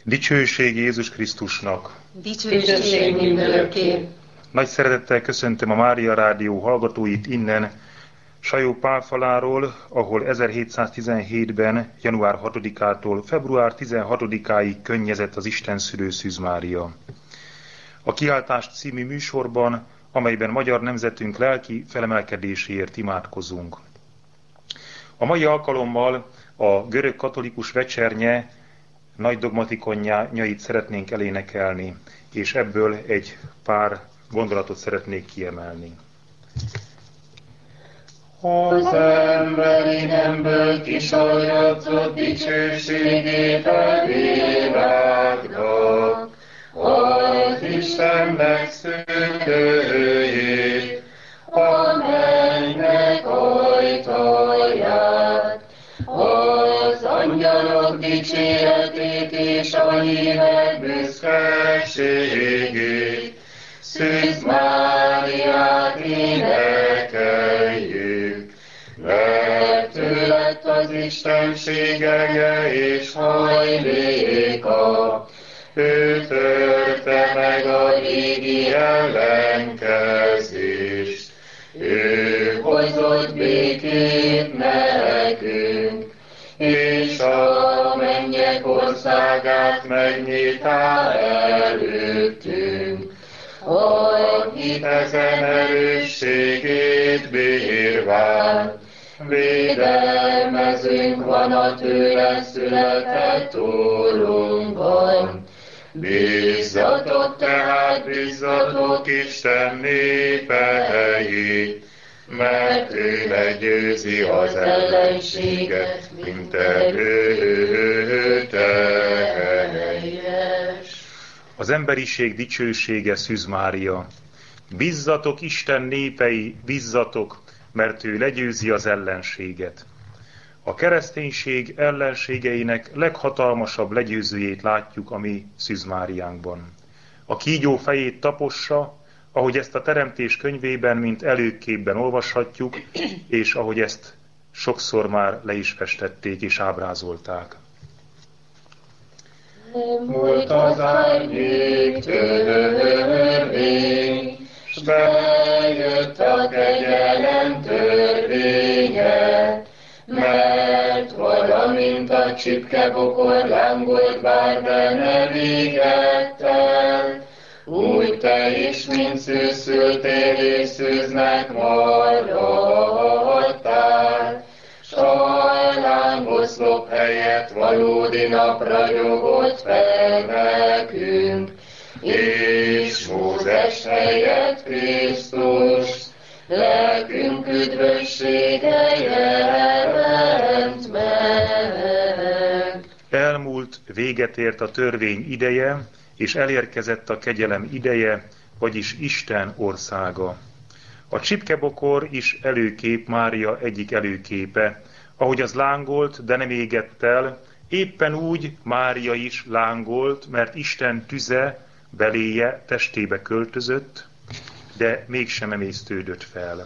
Dicsőség Jézus Krisztusnak! Dicsőség mindörökké! Nagy szeretettel köszöntöm a Mária Rádió hallgatóit innen, Sajó-Pálfaláról, ahol 1717-ben, január 6-ától február 16-áig könnyezett az Istenszülő Szűz Mária. A Kiáltást című műsorban, amelyben magyar nemzetünk lelki felemelkedéséért imádkozunk. A mai alkalommal a görög katolikus vecsernye nagy dogmatikonjait szeretnénk elénekelni, és ebből egy pár gondolatot szeretnék kiemelni. Az emberi nemből kisajratott dicsőségét a világnak, az Istennek szűkőjét, a mennynek ajtaját, az angyalok dicséretét és a hívek büszkeségét, Szűz Máriát énekeljük, mert ő lett az Istenség ereje és hajléka, ő törte meg a régi ellenkezést, ő hozott békét nekünk, és a mennyek országát megnyitá előttünk. Akit ezen erősségét bírván, védelmezünk van a tőle született Úrunkban. Bízzatok tehát, bízzatok Isten népei, mert ő legyőzi az ellenséget, mint erőteljes. Az emberiség dicsősége Szűz Mária. Bízzatok Isten népei, bízzatok, mert ő legyőzi az ellenséget. A kereszténység ellenségeinek leghatalmasabb legyőzőjét látjuk a mi Szűz Máriánkban. A kígyó fejét tapossa, ahogy ezt a Teremtés könyvében, mint előképben olvashatjuk, és ahogy ezt sokszor már le is festették és ábrázolták. Múlt az árnyék törvény, s bejött a kegyelem törvénye, mert valamint a csipkebokor lángolt bár, de ne végett el, úgy te is, mint szűzszültél és szűznek maradtál, s hajlángoszlop helyett valódi nap ragyogott fel nekünk, és Mózes helyett Krisztus, lelkünk üdvössége jelent meg. Elmúlt, véget ért a törvény ideje, és elérkezett a kegyelem ideje, vagyis Isten országa. A csipkebokor is előkép, Mária egyik előképe. Ahogy az lángolt, de nem égett el, éppen úgy Mária is lángolt, mert Isten tüze beléje, testébe költözött, de mégsem emésztődött fel.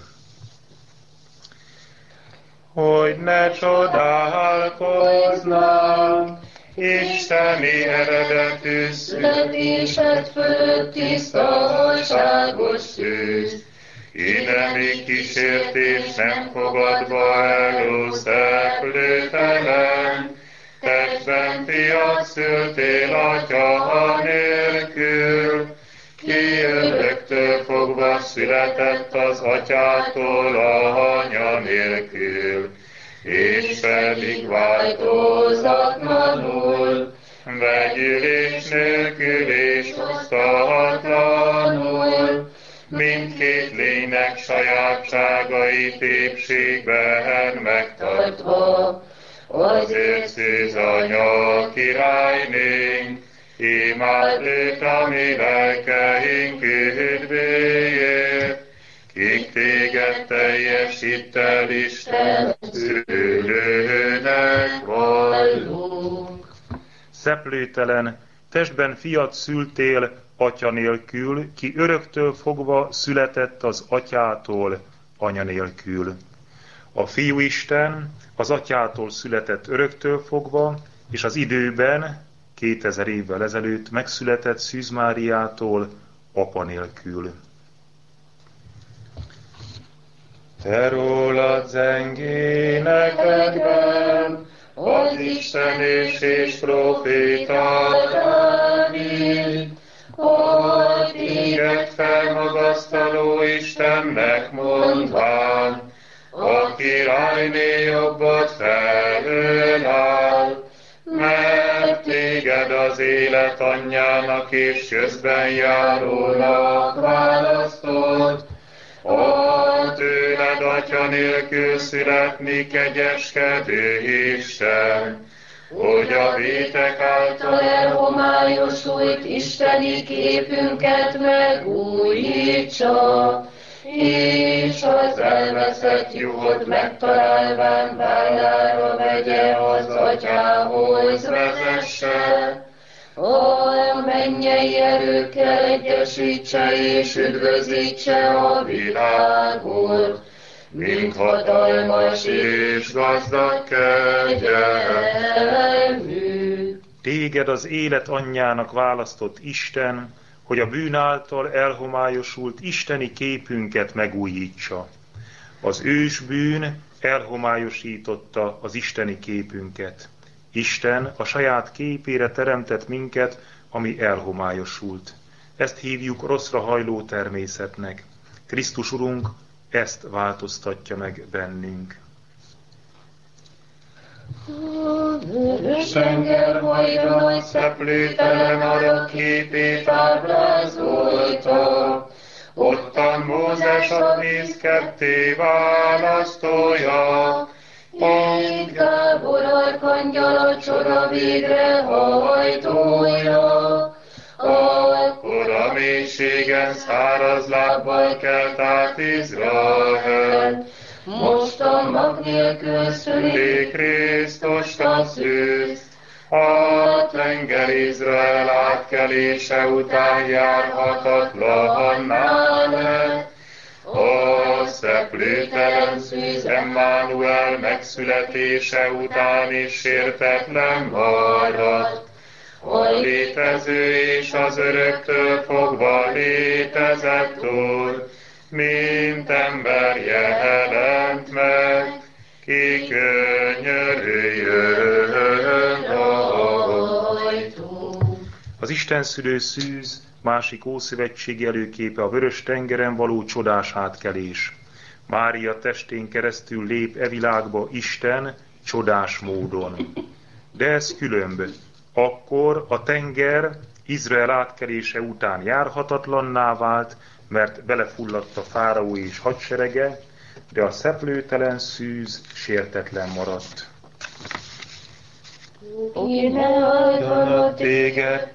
Hogy ne csodálkozznak, isteni eredetű születésed fölött tisztaságos szűz, Ide még kísértés nem fogadva elő szeplőtelen, testben fiat szültél atya nélkül, ki öröktől fogva született az atyától anya nélkül, és pedig változatlanul, vegyülés nélkül és osztatlanul, mindkét lénynek sajátságait épségben megtartva, azért Szűz Anya királynénk, imád őt a mi lelkeink üdvéért, kik téged teljes hittel Isten szülőnek vallunk. Szeplőtelen, testben fiat szültél atya nélkül, ki öröktől fogva született az atyától anya nélkül. A Fiúisten az atyától született öröktől fogva, és az időben 2000 évvel ezelőtt megszületett Szűz Máriától apa nélkül. Te rólad zengénekedben az Isten és proféták Dávid, hogy téged felmagasztaló Istennek mondván, a királyné jobbad felől áll, mert téged az élet anyjának és közben járónak választott, a tőled atya nélkül születni kegyeskedő Isten, hogy a vétek által elhomályosult isteni képünket megújítsa, és az elveszett juhot megtalálván vállára vegye, az atyához vezesse, a mennyei erőkkel egyesítse és üdvözítse a világot, mint hatalmas és gazdag kegyelmű. Téged az élet anyjának választott Isten, hogy a bűn által elhomályosult isteni képünket megújítsa. Az ősbűn elhomályosította az isteni képünket. Isten a saját képére teremtett minket, ami elhomályosult. Ezt hívjuk rosszra hajló természetnek. Krisztus Urunk ezt változtatja meg bennünk. Vörös tenger hajra nagy szeplőtelen arra képét ábrázolta, ottan Mózes a víz ketté választója, így Gábor arkangyal a csoda végrehajtója. Akkor a mélységen száraz lábbal kelt át Izrael, most a mag nélkül szüli Krisztust a szűz. A tenger Izrael átkelése után járhatatlanná lett, a szeplőtelen szűz Emmanuel megszületése után is sértetlen maradt. A létező és az öröktől fogva létezett Úr, mint ember jelent meg, ki könyörüljön rajtunk. Az Isten szülő szűz másik ószövetségi előképe a vörös tengeren való csodás átkelés. Mária testén keresztül lép e világba Isten csodás módon. De ez különb. Akkor a tenger Izrael átkelése után járhatatlanná vált, mert belefulladt a fáraó és hadserege, de a szeplőtelen szűz sértetlen maradt. Ki ne áldana téged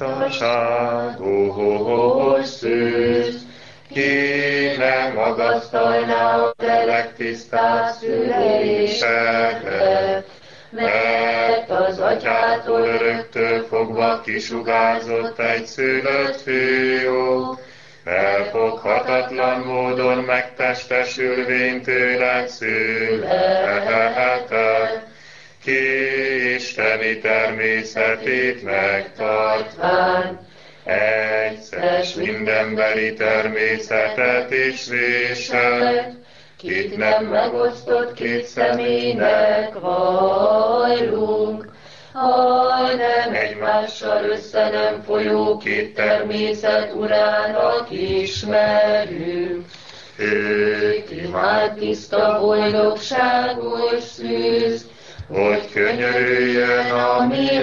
tisztaságos szűz, ki ne magasztalná a te legtisztább szülésedet, mert az atyától öröktől fogva kisugárzott egy szülött fiú, felfoghatatlan módon megtestesülvén tőled született, ki isteni természetét megtartván, egyszer mindenbeli természetet is viselt, kit nem megosztott két személynek vallunk, hanem egymással össze nem folyó két természet urának ismerünk. Ő kivált tiszta boldogságos szűz, hogy könyörüljön a mi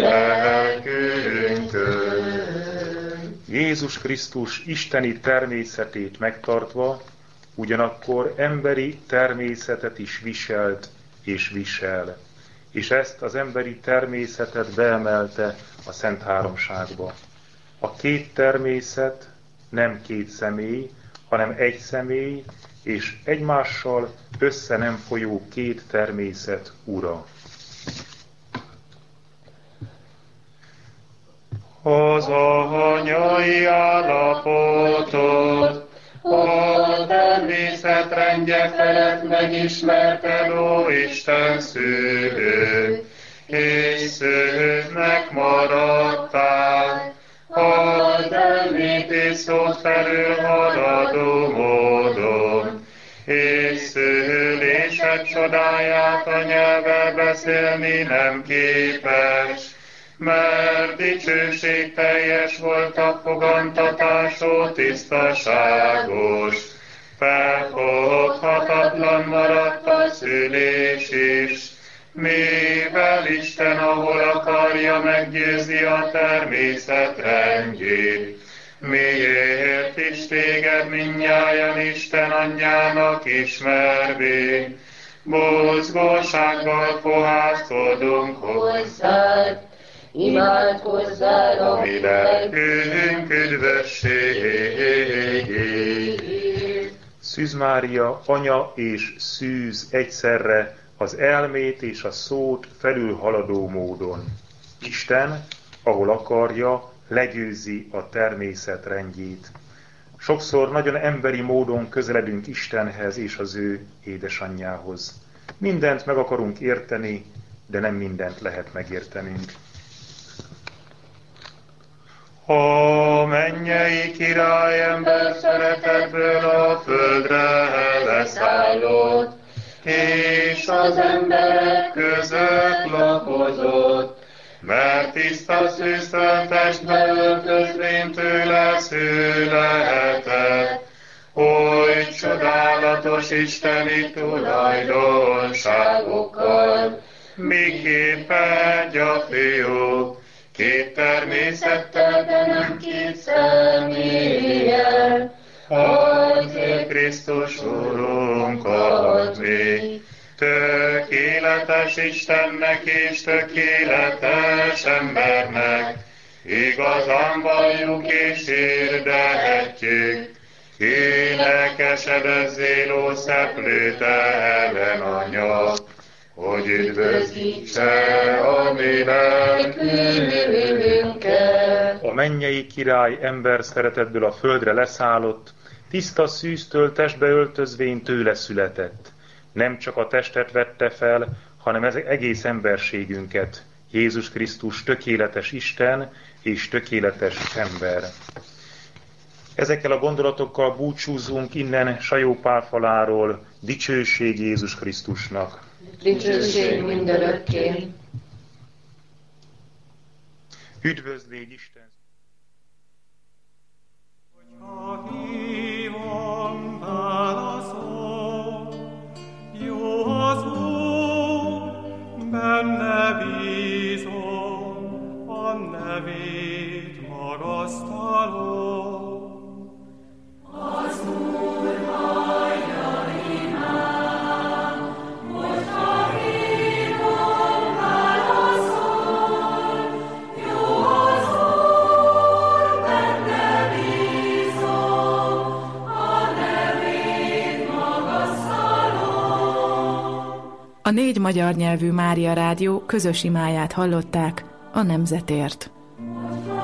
lelkünkön. Jézus Krisztus isteni természetét megtartva, ugyanakkor emberi természetet is viselt és visel. És ezt az emberi természetet beemelte a Szent Háromságba. A két természet nem két személy, hanem egy személy, és egymással össze nem folyó két természet ura. Az anyai állapotot a természetrendje felett megismerted, ó Isten szülő, és szülőnek marad számot felülhaladó módon, és szülésed csodáját a nyelvvel beszélni nem képes, mert dicsőség teljes volt a fogantatásod, tisztaságos. Felfoghatatlan maradt a szülés is, mivel Isten, ahol akarja, meggyőzi a természet rendjét. Miért is téged mindnyájan Isten anyjának ismervén, buzgósággal fohászkodunk hozzád, imádkozzál a mi lelkünk üdvösségét. Szűz Mária, anya és szűz egyszerre, az elmét és a szót felülhaladó módon. Isten, ahol akarja, legyőzi a természet rendjét. Sokszor nagyon emberi módon közeledünk Istenhez és az ő édesanyjához. Mindent meg akarunk érteni, de nem mindent lehet megértenünk. A mennyei király ember szeretetből a földre leszállott, és az emberek között lakozott, mert tiszta szűztől testbe öltözvén tőle született. Oly csodálatos isteni tulajdonságokkal, miképp egy a fiú, két természettel, de nem két személlyel, azért Krisztus Urunkat mi, tökéletes Istennek és tökéletes embernek, igazán valljuk és hirdehetjük, énekesedezzél, ó szeplőtelen anya, hogy üdvözítse a mi lelkünket. A mennyei király ember szeretetből a földre leszállott, tiszta szűztől testbe öltözvén tőle született. Nem csak a testet vette fel, hanem ez egész emberségünket. Jézus Krisztus tökéletes Isten és tökéletes ember. Ezekkel a gondolatokkal búcsúzunk innen Sajó Pál faláról. Dicsőség Jézus Krisztusnak! Dicsőség mindörökké! Üdvözlégy Isten! Hogyha hívom, válaszol, jó az Úr, benne bízom, a nevét magasztalom. Az Úr hallja imám, hogyha hívom, válaszol, jó az Úr, benne bízom, a nevét magasztalom. A 4 magyar nyelvű Mária Rádió közös imáját hallották a nemzetért. Most